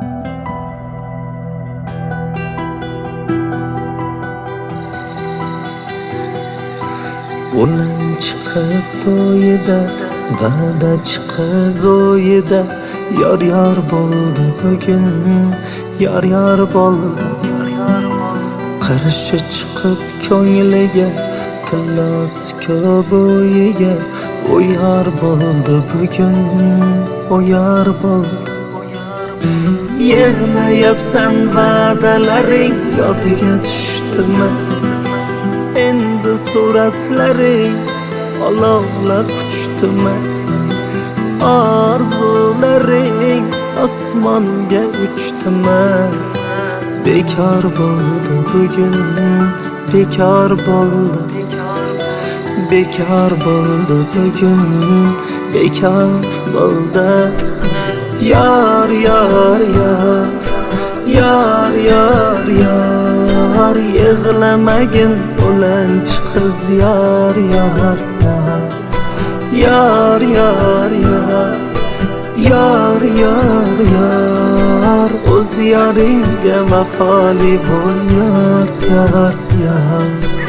O'ninchi qiz to'yida, dadachi qiz o'yida, yor bo'ldi bugun, yor bo'ldi. Qarishi chiqib ko'ngliga, tillosi ko'p o'yiga, o'yar bo'ldi bugun, o'yar bo'ldi. Yig'layapsan va'dalaring yodiga tushdimi? Endi suratlaring olovla quchdimi? Orzularing osmonga uchdimi? Bekor bo'ldi bugun, bekor bo'ldi. Bekor bo'ldi bugun, bekor bo'ldi. Yar yar yar, yar yar yar, yig'lamagin o'lanchi qiz yar yar yar. Yar yar yar, yar yar yar, o'z yaringga vafoli bo'l yar yar yar.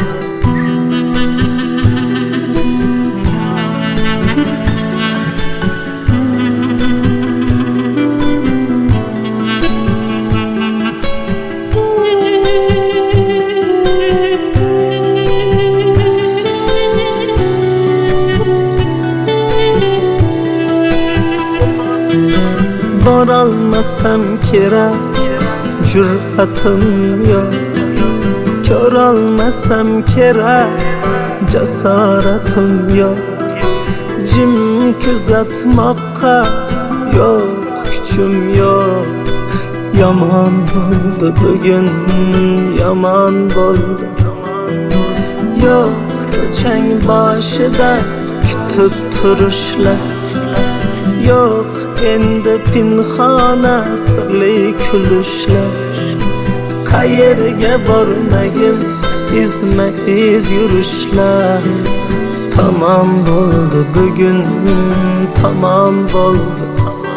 Borolmasam kerak, jur'atim yo'q. Ko'rolmasam kerak, jasoratim yo'q. Jim kuzatmoqqa yo'q kuchim yo'q. Yomon bo'ldi bugun, yomon bo'ldi. Yo'q ko'chang boshida kutib turishlar. Yo'q endi pinhona sirli kulishlar. Qayerga bormagin izma iz yurishlar. Tamom bo'ldi bugun, tamom bo'ldi.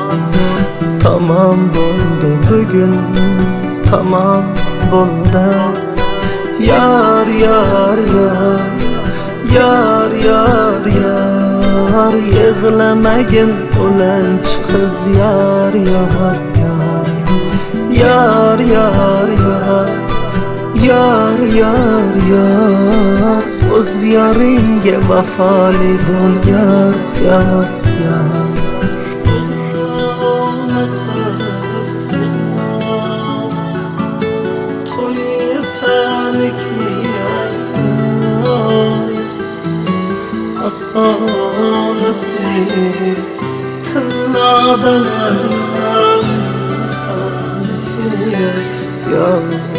Tamom bo'ldi bugun, tamom bo'ldi. Yar yar yar, yar yar yar, yig'lamagin o'lanchi qiz yar yar yar. Yar yar yar, yar yar yar, o'z yaringga vafoli bo'l yar yar yar. To'y seniki ostonasi tilladan sanki yar.